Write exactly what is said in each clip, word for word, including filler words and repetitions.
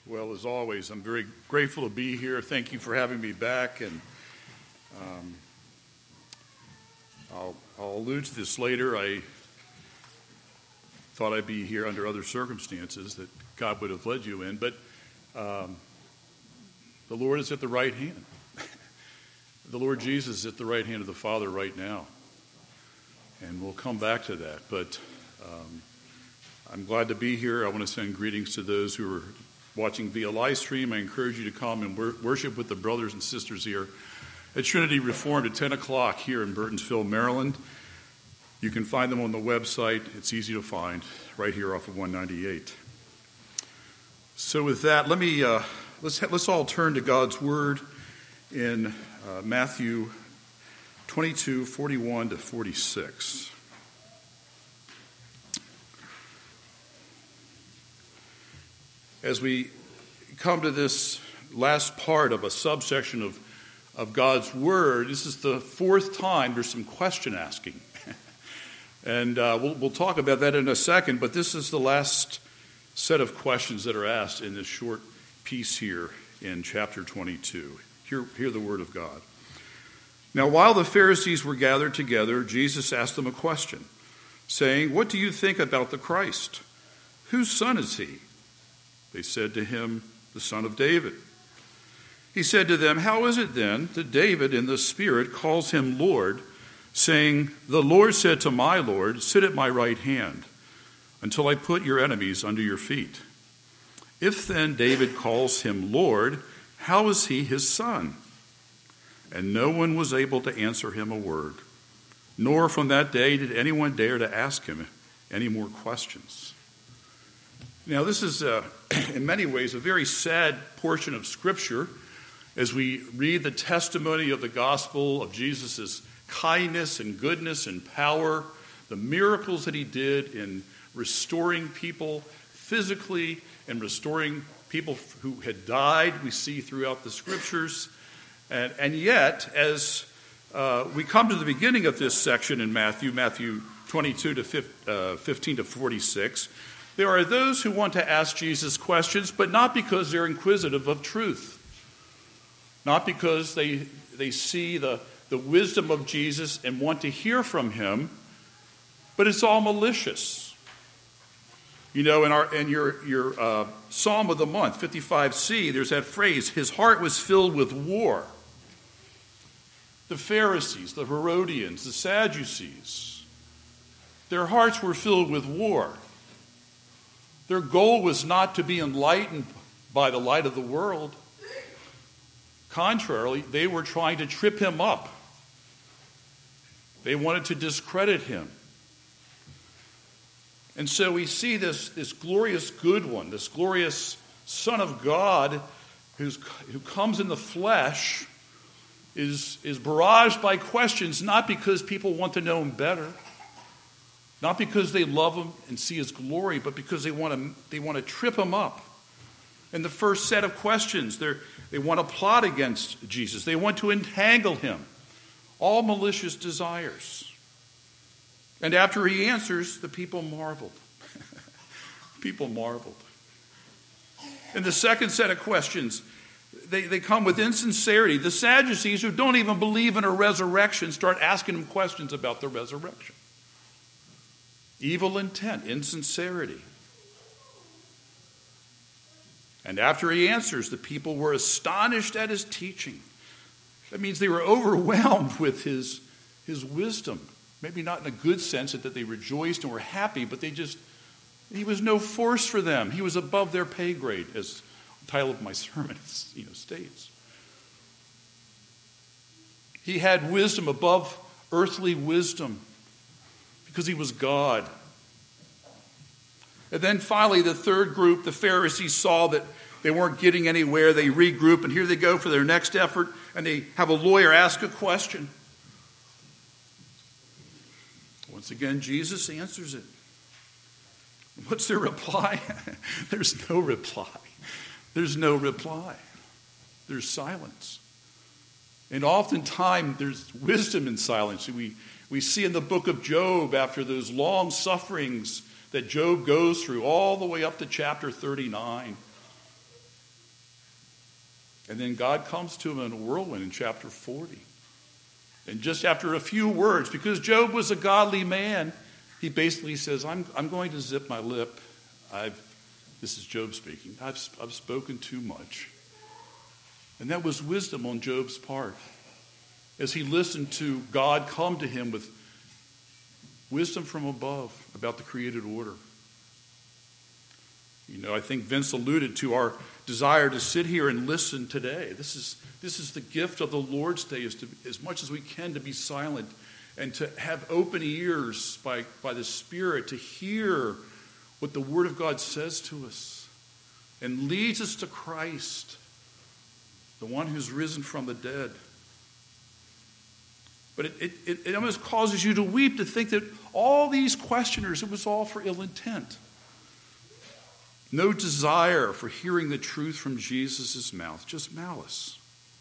Well, as always, I'm very grateful to be here. Thank you for having me back, and um, I'll, I'll allude to this later. I thought I'd be here under other circumstances that God would have led you in, but um, the Lord is at the right hand. The Lord Jesus is at the right hand of the Father right now, and we'll come back to that, but um, I'm glad to be here. I want to send greetings to those who are watching via live stream. I encourage you to come and wor- worship with the brothers and sisters here at Trinity Reformed at ten o'clock here in Burtonsville, Maryland. You can find them on the website. It's easy to find right here off of one ninety-eight. So with that, let me uh, let's let's all turn to God's Word in uh, Matthew twenty-two, forty-one to forty-six. As we come to this last part of a subsection of, of God's Word, this is the fourth time there's some question asking. and uh, we'll, we'll talk about that in a second, but this is the last set of questions that are asked in this short piece here in chapter twenty-two. Hear, hear the Word of God. Now, while the Pharisees were gathered together, Jesus asked them a question, saying, "What do you think about the Christ? Whose son is he?" They said to him, "The son of David." He said to them, "How is it then that David in the Spirit calls him Lord, saying, 'The Lord said to my Lord, sit at my right hand, until I put your enemies under your feet'? If then David calls him Lord, how is he his son?" And no one was able to answer him a word, nor from that day did anyone dare to ask him any more questions. Now, this is, uh, in many ways, a very sad portion of Scripture as we read the testimony of the gospel of Jesus' kindness and goodness and power, the miracles that he did in restoring people physically and restoring people who had died, we see throughout the Scriptures. And, and yet, as uh, we come to the beginning of this section in Matthew, Matthew twenty-two to fifteen to forty-six, there are those who want to ask Jesus questions, but not because they're inquisitive of truth. Not because they they see the, the wisdom of Jesus and want to hear from him, but it's all malicious. You know, in our in your, your uh, Psalm of the Month, fifty-five C, there's that phrase, "His heart was filled with war." The Pharisees, the Herodians, the Sadducees, their hearts were filled with war. Their goal was not to be enlightened by the light of the world. Contrarily, they were trying to trip him up. They wanted to discredit him. And so we see this, this glorious good one, this glorious Son of God who's, who comes in the flesh, is, is barraged by questions, not because people want to know him better, not because they love him and see his glory, but because they want to they want to trip him up. In the first set of questions, they they want to plot against Jesus. They want to entangle him. All malicious desires. And after he answers, the people marveled. People marveled. In the second set of questions, they, they come with insincerity. The Sadducees, who don't even believe in a resurrection, start asking him questions about the resurrection. Evil intent, insincerity. And after he answers, the people were astonished at his teaching. That means they were overwhelmed with his, his wisdom. Maybe not in a good sense that they rejoiced and were happy, but they just, he was no force for them. He was above their pay grade, as the title of my sermon you know, states. He had wisdom above earthly wisdom, because he was God. And then finally, the third group, the Pharisees, saw that they weren't getting anywhere. They regroup, and here they go for their next effort, and they have a lawyer ask a question. Once again, Jesus answers it. What's their reply? There's no reply. There's no reply. There's silence. And oftentimes, there's wisdom in silence. We We see in the book of Job, after those long sufferings that Job goes through all the way up to chapter thirty-nine, And then God comes to him in a whirlwind in chapter forty. And just after a few words, because Job was a godly man, he basically says, I'm, I'm going to zip my lip. I've, this is Job speaking. I've, I've spoken too much. And that was wisdom on Job's part, as he listened to God come to him with wisdom from above about the created order. You know, I think Vince alluded to our desire to sit here and listen today. This is this is the gift of the Lord's Day, is to, as much as we can, to be silent and to have open ears by, by the Spirit to hear what the Word of God says to us and leads us to Christ, the one who's risen from the dead. But it, it, it, it almost causes you to weep to think that all these questioners, it was all for ill intent. No desire for hearing the truth from Jesus' mouth, just malice.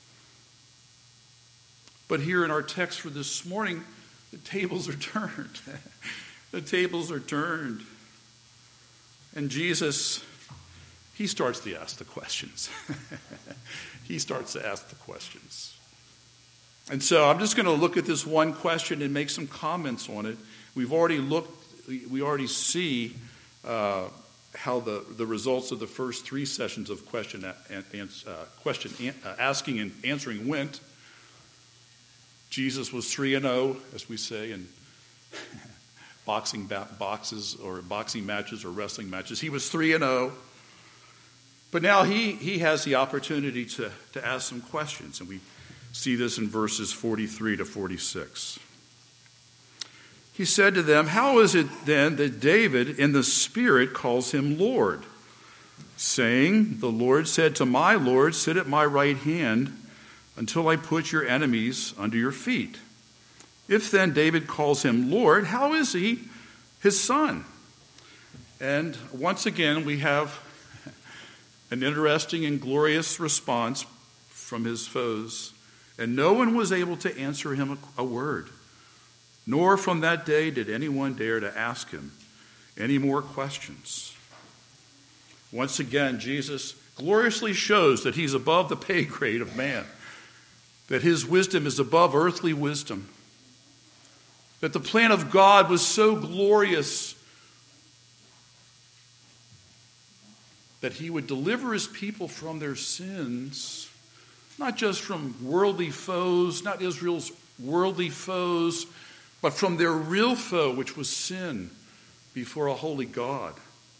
But here in our text for this morning, the tables are turned. The tables are turned. And Jesus, he starts to ask the questions. He starts to ask the questions. And so I'm just going to look at this one question and make some comments on it. We've already looked, we already see uh, how the, the results of the first three sessions of question, uh, question uh, asking and answering went. Jesus was three and oh, as we say, in boxing ba- boxes or boxing matches or wrestling matches. He was three and oh. But now he, he has the opportunity to, to ask some questions, and we see this in verses forty-three to forty-six. He said to them, "How is it then that David in the Spirit calls him Lord, saying, 'The Lord said to my Lord, sit at my right hand until I put your enemies under your feet?' If then David calls him Lord, how is he his son?" And once again, we have an interesting and glorious response from his foes. And no one was able to answer him a, a word. Nor from that day did anyone dare to ask him any more questions. Once again, Jesus gloriously shows that he's above the pay grade of man, that his wisdom is above earthly wisdom, that the plan of God was so glorious that he would deliver his people from their sins, not just from worldly foes, not Israel's worldly foes, but from their real foe, which was sin before a holy God.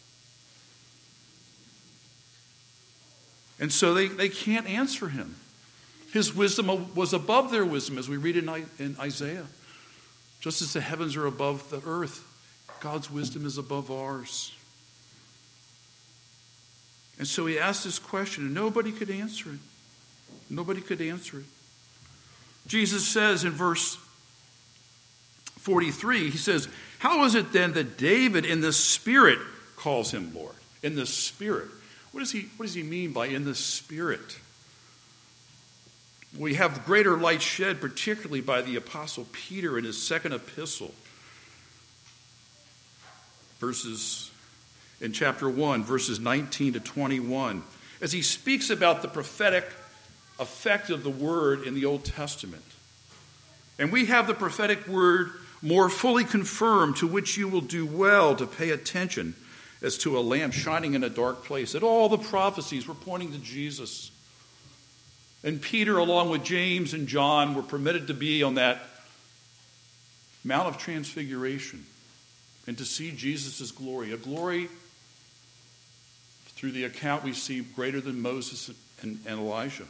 And so they, they can't answer him. His wisdom was above their wisdom, as we read in, in Isaiah. Just as the heavens are above the earth, God's wisdom is above ours. And so he asked this question, and nobody could answer it. Nobody could answer it. Jesus says in verse forty-three, he says, "How is it then that David in the Spirit calls him Lord?" In the Spirit. What does he, what does he mean by in the Spirit? We have greater light shed, particularly by the Apostle Peter in his second epistle. Verses in chapter one, verses nineteen to twenty-one, as he speaks about the prophetic effect of the word in the Old Testament. And we have the prophetic word more fully confirmed, to which you will do well to pay attention as to a lamp shining in a dark place. That all the prophecies were pointing to Jesus. And Peter, along with James and John, were permitted to be on that Mount of Transfiguration and to see Jesus' glory. A glory, through the account we see, greater than Moses and, and Elijah.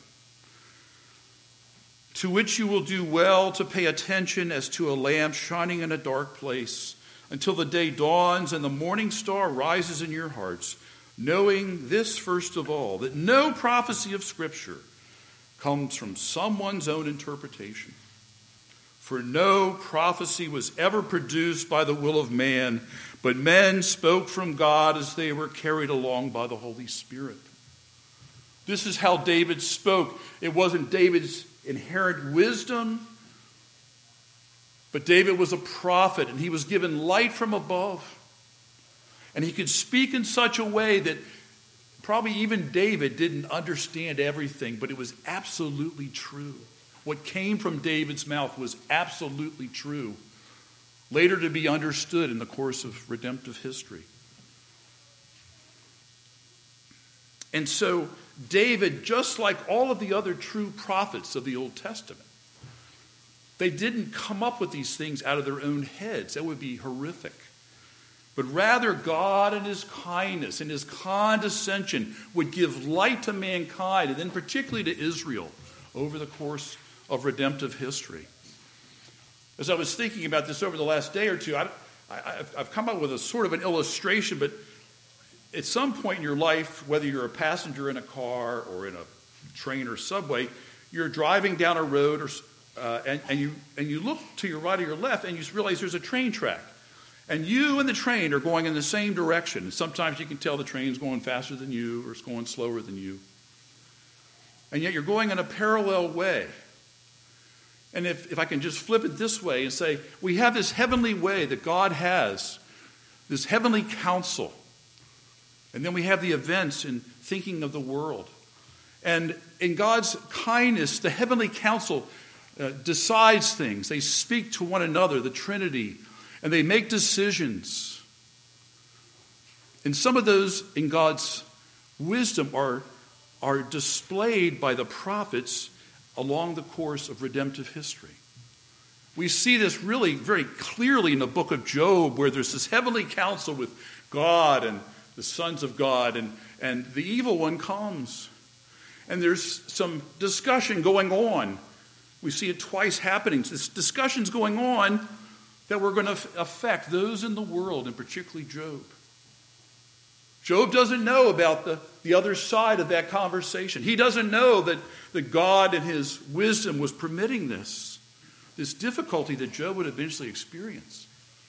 To which you will do well to pay attention as to a lamp shining in a dark place, until the day dawns and the morning star rises in your hearts, knowing this first of all, that no prophecy of Scripture comes from someone's own interpretation. For no prophecy was ever produced by the will of man, but men spoke from God as they were carried along by the Holy Spirit. This is how David spoke. It wasn't David's inherent wisdom, but David was a prophet, and he was given light from above. And he could speak in such a way that probably even David didn't understand everything, but it was absolutely true. What came from David's mouth was absolutely true, later to be understood in the course of redemptive history. And so David, just like all of the other true prophets of the Old Testament, they didn't come up with these things out of their own heads. That would be horrific. But rather, God in his kindness and his condescension would give light to mankind, and then particularly to Israel, over the course of redemptive history. As I was thinking about this over the last day or two, I, I, I've come up with a sort of an illustration, but at some point in your life, whether you're a passenger in a car or in a train or subway, you're driving down a road or, uh, and, and, you, and you look to your right or your left and you realize there's a train track. And you and the train are going in the same direction. And sometimes you can tell the train's going faster than you or it's going slower than you. And yet you're going in a parallel way. And if, if I can just flip it this way and say, we have this heavenly way that God has, this heavenly counsel. And then we have the events in thinking of the world. And in God's kindness, the heavenly counsel uh, decides things. They speak to one another, the Trinity, and they make decisions. And some of those in God's wisdom are, are displayed by the prophets along the course of redemptive history. We see this really very clearly in the book of Job, where there's this heavenly counsel with God and the sons of God, and, and the evil one comes. And there's some discussion going on. We see it twice happening. This discussion's going on that we're going to affect those in the world, and particularly Job. Job doesn't know about the, the other side of that conversation. He doesn't know that, that God in his wisdom was permitting this, this difficulty that Job would eventually experience.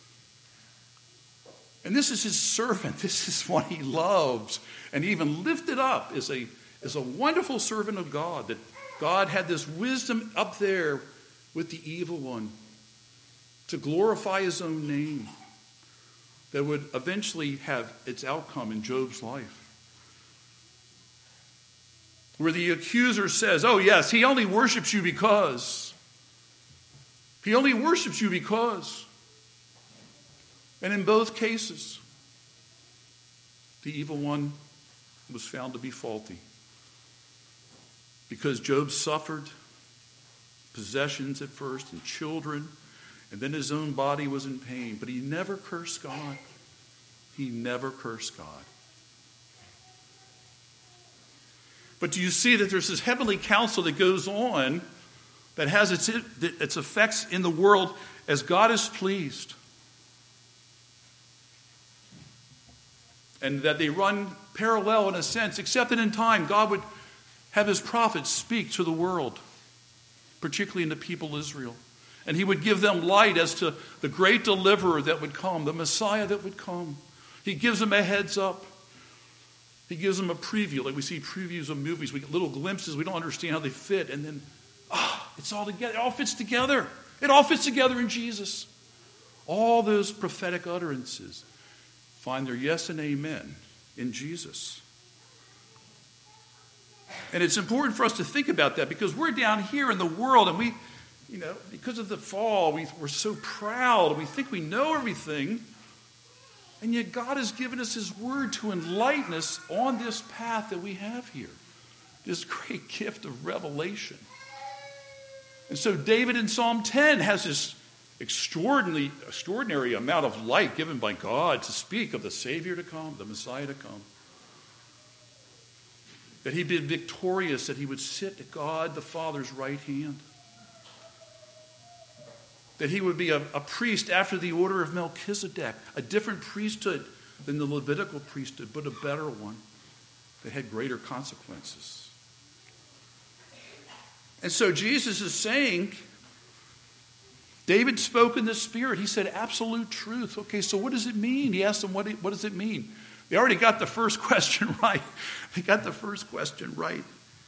And this is his servant. This is one he loves and even lifted up as a, as a wonderful servant of God, that God had this wisdom up there with the evil one to glorify his own name that would eventually have its outcome in Job's life. Where the accuser says, oh yes, he only worships you because. He only worships you because. And in both cases, the evil one was found to be faulty. Because Job suffered possessions at first and children, and then his own body was in pain. But he never cursed God. He never cursed God. But do you see that there's this heavenly counsel that goes on that has its, its effects in the world as God is pleased? And that they run parallel in a sense, except that in time God would have his prophets speak to the world, particularly in the people Israel. And he would give them light as to the great deliverer that would come, the Messiah that would come. He gives them a heads up. He gives them a preview, like we see previews of movies. We get little glimpses. We don't understand how they fit. And then, ah, oh, it's all together. It all fits together. It all fits together in Jesus. All those prophetic utterances find their yes and amen in Jesus. And it's important for us to think about that because we're down here in the world and we, you know, because of the fall, we, we're so proud and we think we know everything. And yet God has given us his word to enlighten us on this path that we have here. This great gift of revelation. And so David in Psalm ten has this extraordinary, extraordinary amount of light given by God to speak of the Savior to come, the Messiah to come. That he'd be victorious, that he would sit at God the Father's right hand. That he would be a, a priest after the order of Melchizedek, a different priesthood than the Levitical priesthood, but a better one that had greater consequences. And so Jesus is saying, David spoke in the Spirit. He said absolute truth. Okay, so what does it mean? He asked them, what, what does it mean? They already got the first question right. They got the first question right.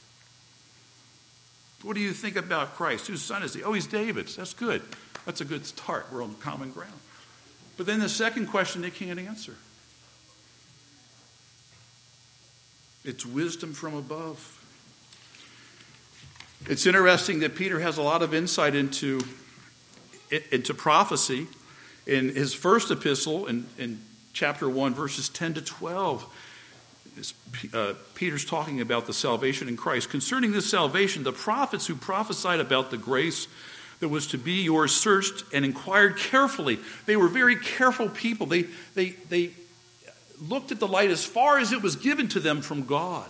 What do you think about Christ? Whose son is he? Oh, he's David's. That's good. That's a good start. We're on common ground. But then the second question they can't answer. It's wisdom from above. It's interesting that Peter has a lot of insight into, into prophecy. In his first epistle, in, in chapter one, verses ten to twelve, uh, Peter's talking about the salvation in Christ. Concerning this salvation, the prophets who prophesied about the grace that was to be yours searched and inquired carefully. They were very careful people. They, they, they looked at the light as far as it was given to them from God,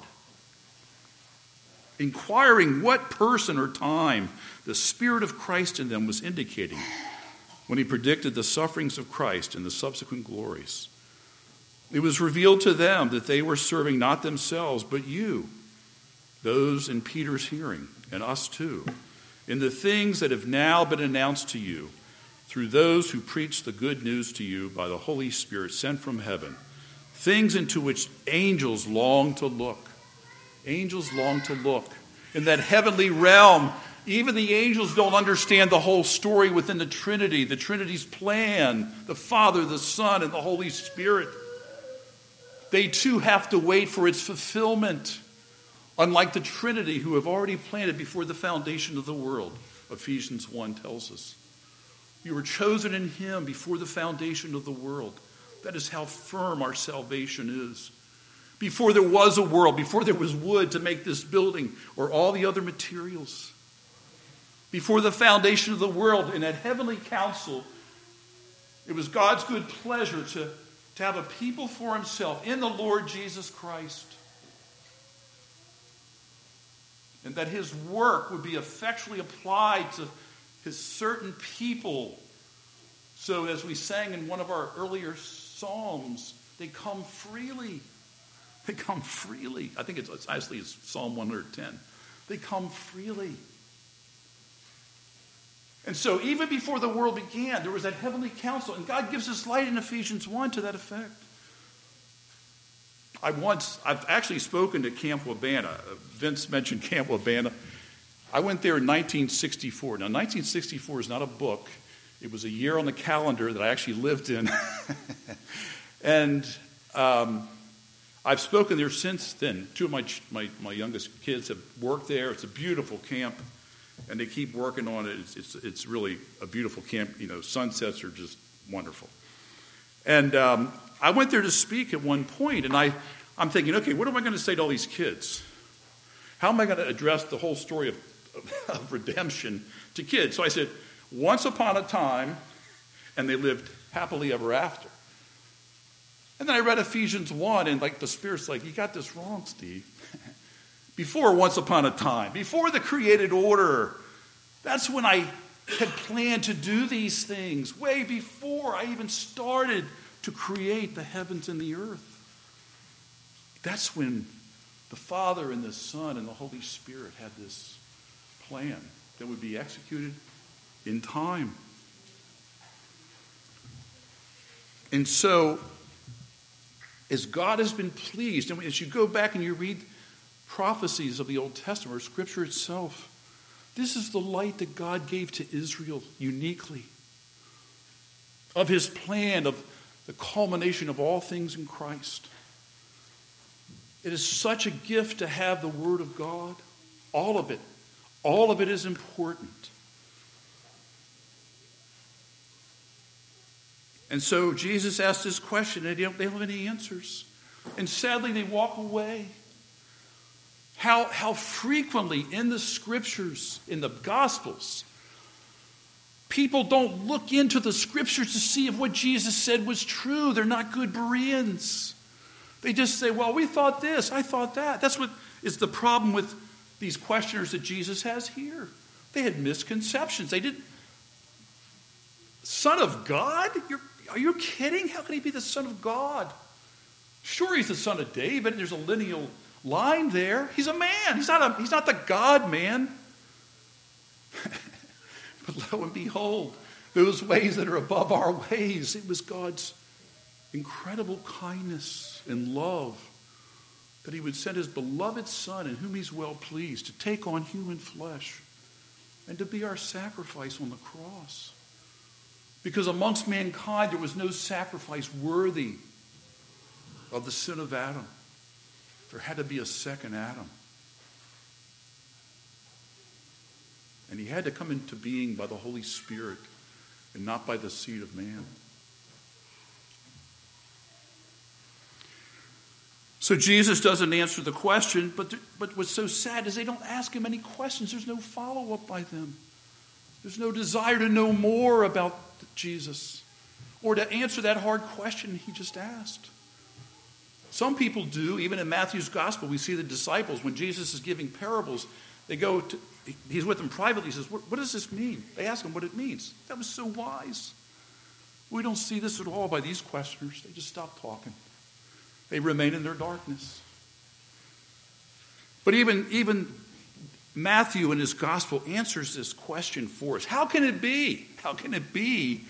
inquiring what person or time the Spirit of Christ in them was indicating when he predicted the sufferings of Christ and the subsequent glories. It was revealed to them that they were serving not themselves, but you, those in Peter's hearing, and us too, in the things that have now been announced to you through those who preach the good news to you by the Holy Spirit sent from heaven, things into which angels long to look. Angels long to look. In that heavenly realm, even the angels don't understand the whole story within the Trinity, the Trinity's plan, the Father, the Son, and the Holy Spirit. They too have to wait for its fulfillment, unlike the Trinity, who have already planned it before the foundation of the world. Ephesians one tells us. You were chosen in him before the foundation of the world. That is how firm our salvation is. Before there was a world, before there was wood to make this building or all the other materials. Before the foundation of the world, in that heavenly council, it was God's good pleasure to, to have a people for himself in the Lord Jesus Christ. And that his work would be effectually applied to his certain people. So as we sang in one of our earlier psalms, they come freely. They come freely. I think it's, it's actually it's Psalm one hundred ten. They come freely. And so even before the world began, there was that heavenly council. And God gives us light in Ephesians one to that effect. I once, I've actually spoken to Camp Wabana. Vince mentioned Camp Wabana. I went there in nineteen sixty-four. Now, nineteen sixty-four is not a book. It was a year on the calendar that I actually lived in. and um, I've spoken there since then. Two of my, my my youngest kids have worked there. It's a beautiful camp, and they keep working on it. It's it's, it's really a beautiful camp. You know, sunsets are just wonderful. And um, I went there to speak at one point, and I, I'm thinking, okay, what am I going to say to all these kids? How am I going to address the whole story of, of, of redemption to kids? So I said, once upon a time, and they lived happily ever after. And then I read Ephesians one, and like the Spirit's like, you got this wrong, Steve. Before once upon a time, before the created order, that's when I had planned to do these things, way before I even started to create the heavens and the earth. That's when the Father and the Son and the Holy Spirit had this plan that would be executed in time. And so, as God has been pleased, and as you go back and you read prophecies of the Old Testament, or Scripture itself, this is the light that God gave to Israel uniquely, of his plan, of the culmination of all things in Christ. It is such a gift to have the Word of God. All of it. All of it is important. And so Jesus asked this question, and they don't, they don't have any answers. And sadly, they walk away. How, how frequently in the Scriptures, in the Gospels, people don't look into the Scriptures to see if what Jesus said was true. They're not good Bereans. They just say, well, we thought this, I thought that. That's what is the problem with these questioners that Jesus has here. They had misconceptions. They didn't. Son of God? You're, are you kidding? How can he be the Son of God? Sure, he's the son of David. There's a lineal line there. He's a man. He's not, a, he's not the God-man. But lo and behold, those ways that are above our ways, it was God's incredible kindness and love that he would send his beloved Son, in whom he's well pleased, to take on human flesh and to be our sacrifice on the cross. Because amongst mankind there was no sacrifice worthy of the sin of Adam. There had to be a second Adam. And he had to come into being by the Holy Spirit and not by the seed of man. So Jesus doesn't answer the question, but, but what's so sad is they don't ask him any questions. There's no follow-up by them. There's no desire to know more about Jesus or to answer that hard question he just asked. Some people do. Even in Matthew's gospel, we see the disciples, when Jesus is giving parables, they go to, he's with them privately. He says, what, what does this mean? They ask him what it means. That was so wise. We don't see this at all by these questioners. They just stop talking. They remain in their darkness. But even, even Matthew in his gospel answers this question for us. How can it be? How can it be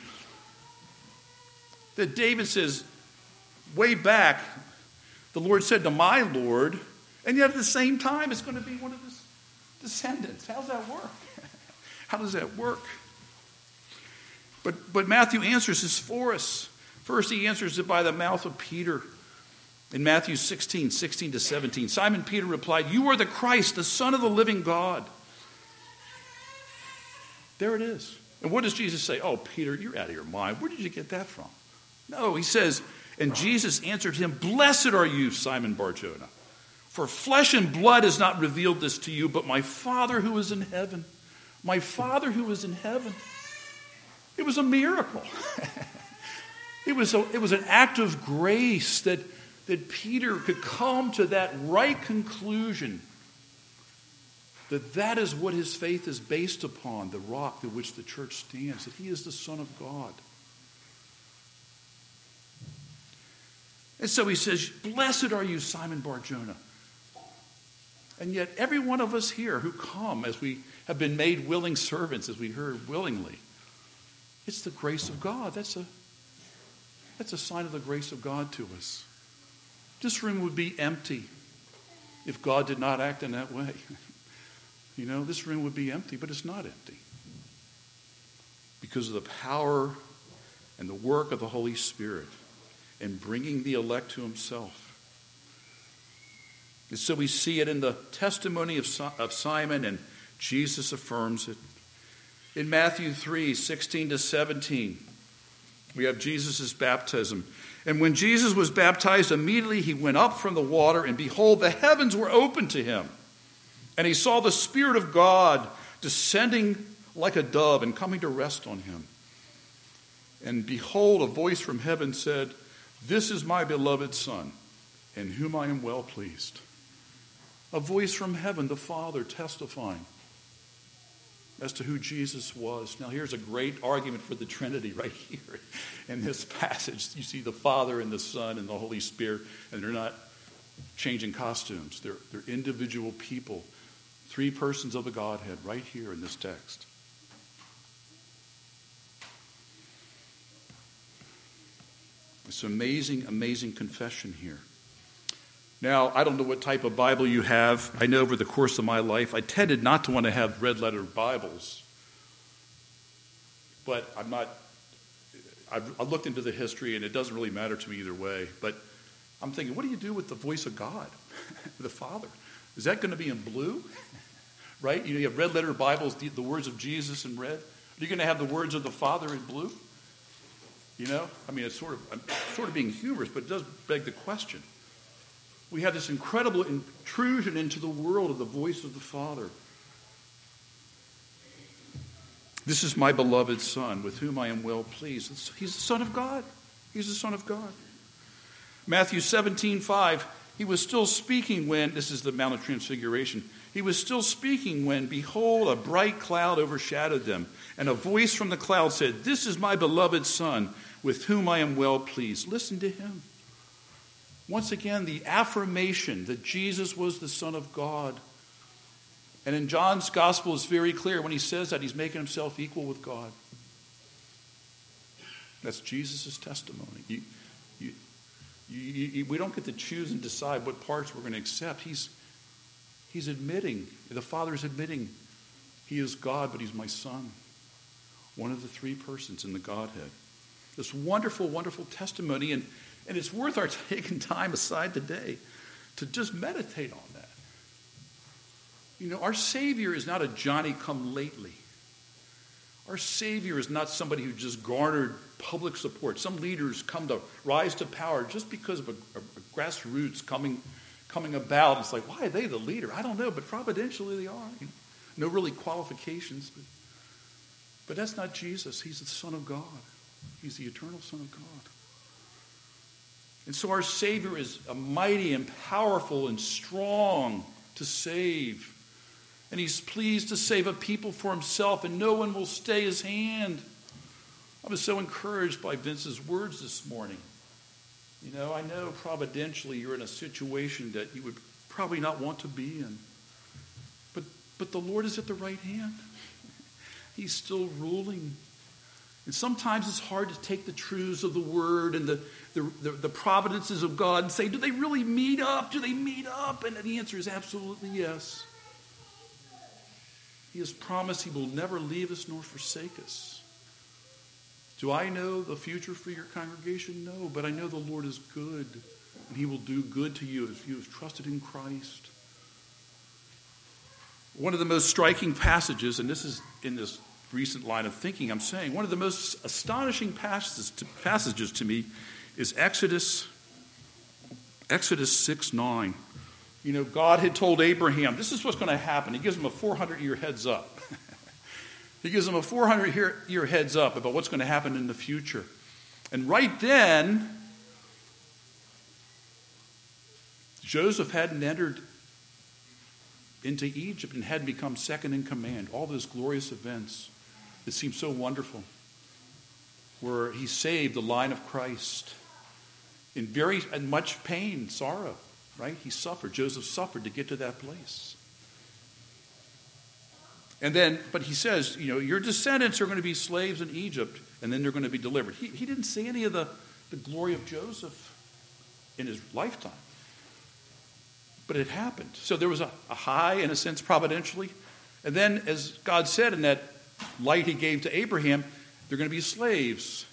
that David says, way back, the Lord said to my Lord, and yet at the same time it's going to be one of his descendants? How does that work? How does that work? But, but Matthew answers this for us. First, he answers it by the mouth of Peter. In Matthew sixteen, sixteen to seventeen, Simon Peter replied, "You are the Christ, the Son of the living God." There it is. And what does Jesus say? Oh, Peter, you're out of your mind. Where did you get that from? No, he says, and Jesus answered him, "Blessed are you, Simon Bar-Jonah, for flesh and blood has not revealed this to you, but my Father who is in heaven." My Father who is in heaven. It was a miracle. It was, a, it was an act of grace that that Peter could come to that right conclusion that that is what his faith is based upon, the rock to which the church stands, that he is the Son of God. And so he says, "Blessed are you, Simon Bar-Jonah." And yet every one of us here who come, as we have been made willing servants, as we heard willingly, it's the grace of God. That's a, that's a sign of the grace of God to us. This room would be empty if God did not act in that way. You know, this room would be empty, but it's not empty. Because of the power and the work of the Holy Spirit in bringing the elect to himself. And so we see it in the testimony of, of Simon, and Jesus affirms it. In Matthew three, sixteen to seventeen, we have Jesus' baptism. "And when Jesus was baptized, immediately he went up from the water, and behold, the heavens were opened to him. And he saw the Spirit of God descending like a dove and coming to rest on him. And behold, a voice from heaven said, 'This is my beloved Son, in whom I am well pleased.'" A voice from heaven, the Father testifying as to who Jesus was. Now here's a great argument for the Trinity right here in this passage. You see the Father and the Son and the Holy Spirit, and they're not changing costumes. They're, they're individual people, three persons of the Godhead right here in this text. It's an amazing, amazing confession here. Now, I don't know what type of Bible you have. I know over the course of my life, I tended not to want to have red-letter Bibles. But I'm not, I've, I've looked into the history, and it doesn't really matter to me either way. But I'm thinking, what do you do with the voice of God, the Father? Is that going to be in blue? Right? You know, you have red-letter Bibles, the, the words of Jesus in red. Are you going to have the words of the Father in blue? You know? I mean, it's sort of, I'm sort of being humorous, but it does beg the question. We have this incredible intrusion into the world of the voice of the Father. "This is my beloved Son, with whom I am well pleased." He's the Son of God. He's the Son of God. Matthew seventeen five, he was still speaking when, this is the Mount of Transfiguration, he was still speaking when, behold, a bright cloud overshadowed them, and a voice from the cloud said, "This is my beloved Son, with whom I am well pleased." Listen to him. Once again, the affirmation that Jesus was the Son of God. And in John's gospel, it's very clear when he says that he's making himself equal with God. That's Jesus' testimony. You, you, you, you, we don't get to choose and decide what parts we're going to accept. He's, he's admitting, the Father's admitting, he is God, but he's my Son. One of the three persons in the Godhead. This wonderful, wonderful testimony. And And it's worth our taking time aside today to just meditate on that. You know, our Savior is not a Johnny-come-lately. Our Savior is not somebody who just garnered public support. Some leaders come to rise to power just because of a, a, a grassroots coming, coming about. It's like, why are they the leader? I don't know, but providentially they are. You know, no really qualifications. But, but that's not Jesus. He's the Son of God. He's the eternal Son of God. And so our Savior is a mighty and powerful and strong to save. And he's pleased to save a people for himself, and no one will stay his hand. I was so encouraged by Vince's words this morning. You know, I know providentially you're in a situation that you would probably not want to be in. But, but the Lord is at the right hand. He's still ruling. And sometimes it's hard to take the truths of the Word and the, the, the, the providences of God and say, do they really meet up? Do they meet up? And the answer is absolutely yes. He has promised he will never leave us nor forsake us. Do I know the future for your congregation? No, but I know the Lord is good, and he will do good to you if you have trusted in Christ. One of the most striking passages, and this is in this recent line of thinking I'm saying, one of the most astonishing passages to, passages to me is Exodus, Exodus six nine. You know, God had told Abraham, this is what's going to happen. He gives him a four hundred year heads up. He gives him a four hundred year heads up about what's going to happen in the future. And right then, Joseph hadn't entered into Egypt and hadn't become second in command. All those glorious events that seem so wonderful, where he saved the line of Christ in very and much pain, sorrow. Right? He suffered. Joseph suffered to get to that place. And then, but he says, you know, your descendants are going to be slaves in Egypt, and then they're going to be delivered. He, he didn't see any of the, the glory of Joseph in his lifetime. But it happened. So there was a, a high, in a sense, providentially. And then, as God said in that light he gave to Abraham, they're going to be slaves.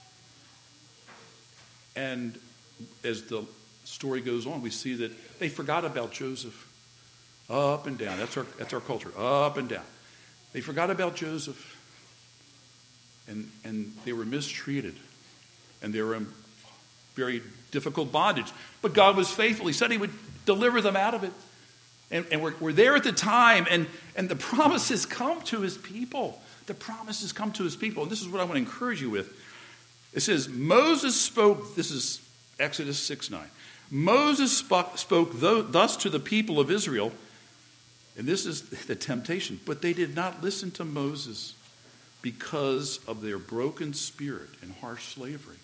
And as the story goes on, we see that they forgot about Joseph. Up and down. That's our that's our culture. Up and down. They forgot about Joseph. And and they were mistreated. And they were in very difficult bondage. But God was faithful. He said he would deliver them out of it. And, and we're, we're there at the time. And, and the promises come to his people. The promises come to his people. And this is what I want to encourage you with. It says, Moses spoke, this is Exodus six nine. Moses spoke, spoke thus to the people of Israel, and this is the temptation, but they did not listen to Moses because of their broken spirit and harsh slavery.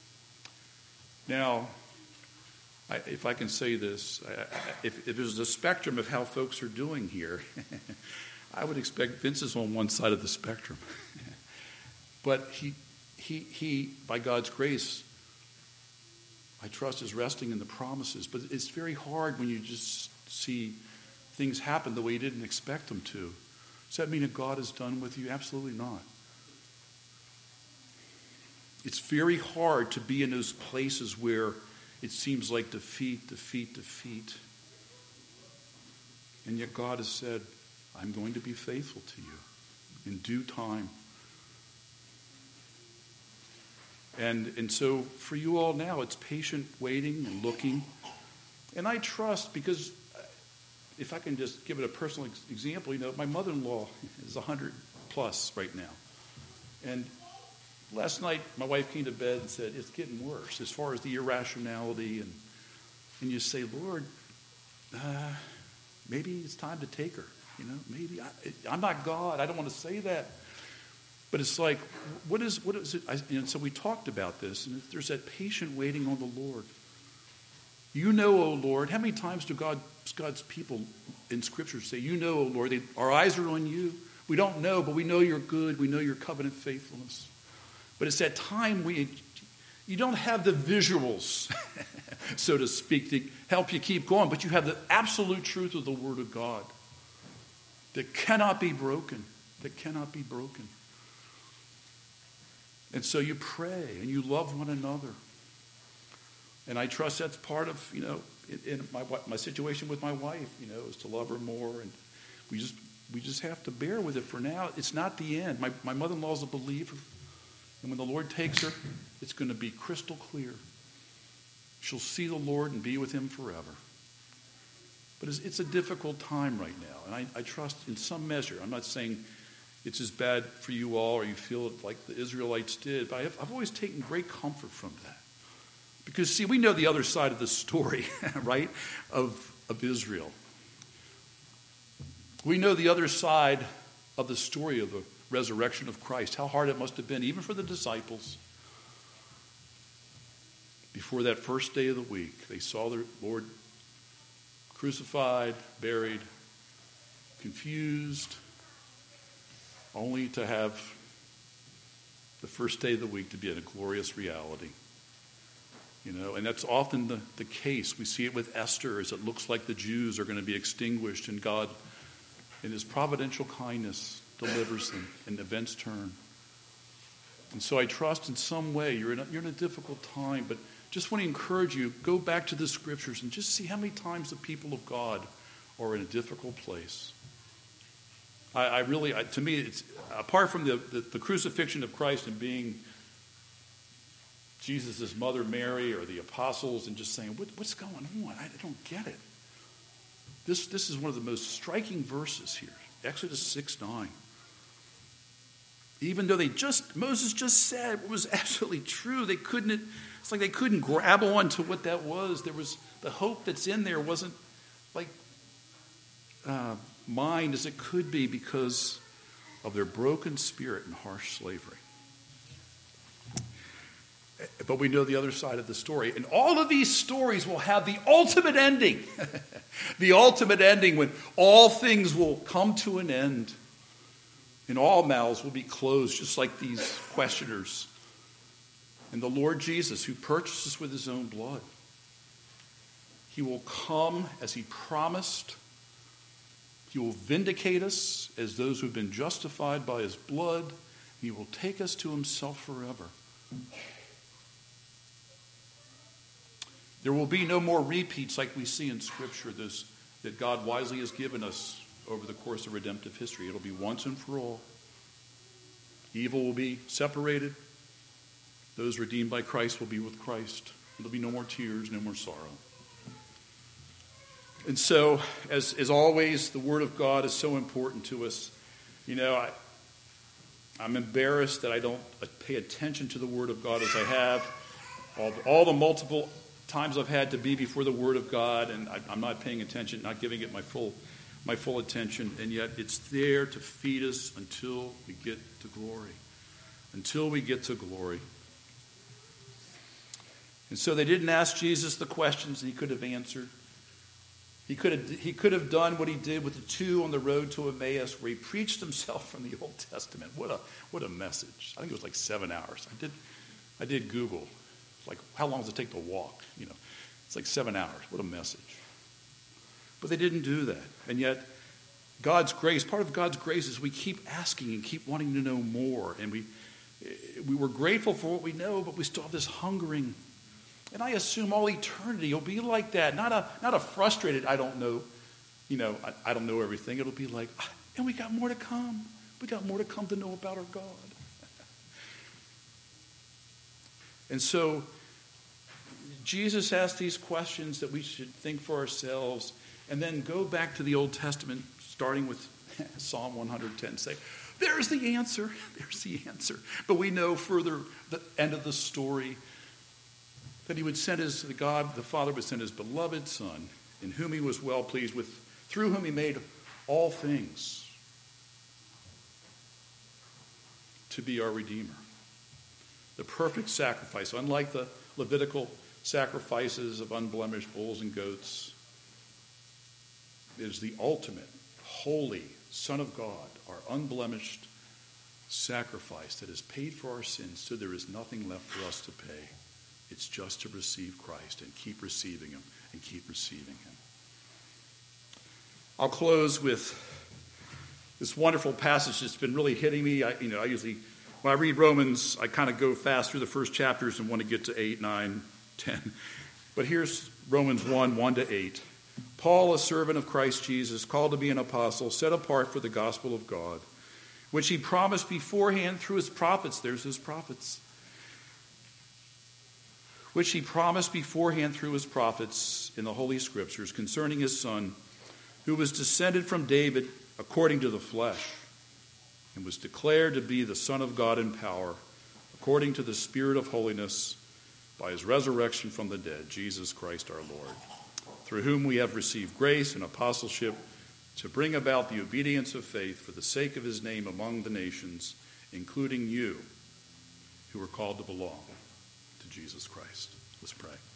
Now, I, if I can say this, I, if, if there's a spectrum of how folks are doing here, I would expect Vince is on one side of the spectrum. But he, he, he, by God's grace, I trust is resting in the promises. But it's very hard when you just see things happen the way you didn't expect them to. Does that mean that God is done with you? Absolutely not. It's very hard to be in those places where it seems like defeat, defeat, defeat. And yet God has said, I'm going to be faithful to you in due time. And and so for you all now, it's patient waiting and looking. And I trust, because if I can just give it a personal ex- example, you know, my mother-in-law is one hundred plus right now. And last night, my wife came to bed and said, it's getting worse as far as the irrationality. And, and you say, Lord, uh, maybe it's time to take her. You know, maybe I, I'm not God. I don't want to say that. But it's like, what is what is it? I, and so we talked about this, and there's that patient waiting on the Lord. You know, O Lord, how many times do God, God's people in Scripture say, you know, O Lord, they, our eyes are on you. We don't know, but we know you're good. We know your covenant faithfulness. But it's that time we, you don't have the visuals, so to speak, to help you keep going, but you have the absolute truth of the Word of God that cannot be broken, that cannot be broken. And so you pray and you love one another. And I trust that's part of, you know, in, in my my situation with my wife, you know, is to love her more, and we just we just have to bear with it for now. It's not the end. My my mother-in-law is a believer, and when the Lord takes her, it's going to be crystal clear. She'll see the Lord and be with him forever. But it's, it's a difficult time right now, and I, I trust in some measure. I'm not saying it's as bad for you all or you feel it like the Israelites did, but I've, I've always taken great comfort from that. Because, see, we know the other side of the story, right, of, of Israel. We know the other side of the story of the resurrection of Christ, how hard it must have been, even for the disciples. Before that first day of the week, they saw their Lord crucified, buried, confused, only to have the first day of the week to be in a glorious reality. You know, and that's often the, the case. We see it with Esther, as it looks like the Jews are going to be extinguished, and God, in his providential kindness, delivers them, and events turn. And so I trust in some way you're in a, you're in a difficult time, but just want to encourage you, go back to the scriptures and just see how many times the people of God are in a difficult place. I, I really, I, to me, it's apart from the, the, the crucifixion of Christ and being Jesus' mother Mary or the apostles and just saying, what, what's going on? I don't get it. This, this is one of the most striking verses here, Exodus six nine. Even though they just, Moses just said what was absolutely true, they couldn't, it's like they couldn't grab on to what that was. There was, the hope that's in there wasn't like uh, mind as it could be because of their broken spirit and harsh slavery. But we know the other side of the story. And all of these stories will have the ultimate ending. The ultimate ending when all things will come to an end. And all mouths will be closed, just like these questioners. And the Lord Jesus, who purchased us with his own blood, he will come as he promised. He will vindicate us as those who have been justified by his blood. He will take us to himself forever. There will be no more repeats like we see in Scripture, those that God wisely has given us over the course of redemptive history. It'll be once and for all. Evil will be separated. Those redeemed by Christ will be with Christ. There'll be no more tears, no more sorrow. And so, as, as always, the Word of God is so important to us. You know, I, I'm embarrassed that I don't pay attention to the Word of God as I have. All the, all the multiple times I've had to be before the Word of God, and I, I'm not paying attention, not giving it my full my full attention, and yet it's there to feed us until we get to glory. Until we get to glory. And so they didn't ask Jesus the questions he could have answered. He could have, he could have done what he did with the two on the road to Emmaus, where he preached himself from the Old Testament. What a what a message. I think it was like seven hours. I did I did Google. Like, how long does it take to walk? You know, it's like seven hours. What a message. But they didn't do that. And yet, God's grace, part of God's grace is we keep asking and keep wanting to know more. And we we were grateful for what we know, but we still have this hungering. And I assume all eternity will be like that. Not a not a frustrated, I don't know, you know, I, I don't know everything. It'll be like, and we got more to come. We got more to come to know about our God. And so, Jesus asked these questions that we should think for ourselves, and then go back to the Old Testament, starting with Psalm one hundred ten. Say, there's the answer. There's the answer. But we know further the end of the story that he would send his, the God, the Father would send his beloved Son, in whom he was well pleased with, through whom he made all things, to be our Redeemer. The perfect sacrifice, unlike the Levitical sacrifices of unblemished bulls and goats, is the ultimate, holy Son of God, our unblemished sacrifice that has paid for our sins, so there is nothing left for us to pay. It's just to receive Christ and keep receiving him and keep receiving him. I'll close with this wonderful passage that's been really hitting me. I, you know, I usually, when I read Romans, I kind of go fast through the first chapters and want to get to eight, nine, ten. But here's Romans one, one to eight. Paul, a servant of Christ Jesus, called to be an apostle, set apart for the gospel of God, which he promised beforehand through his prophets. There's his prophets. Which he promised beforehand through his prophets in the Holy Scriptures concerning his Son, who was descended from David according to the flesh, and was declared to be the Son of God in power, according to the Spirit of holiness, by his resurrection from the dead, Jesus Christ our Lord, through whom we have received grace and apostleship to bring about the obedience of faith for the sake of his name among the nations, including you, who are called to belong to Jesus Christ. Let's pray.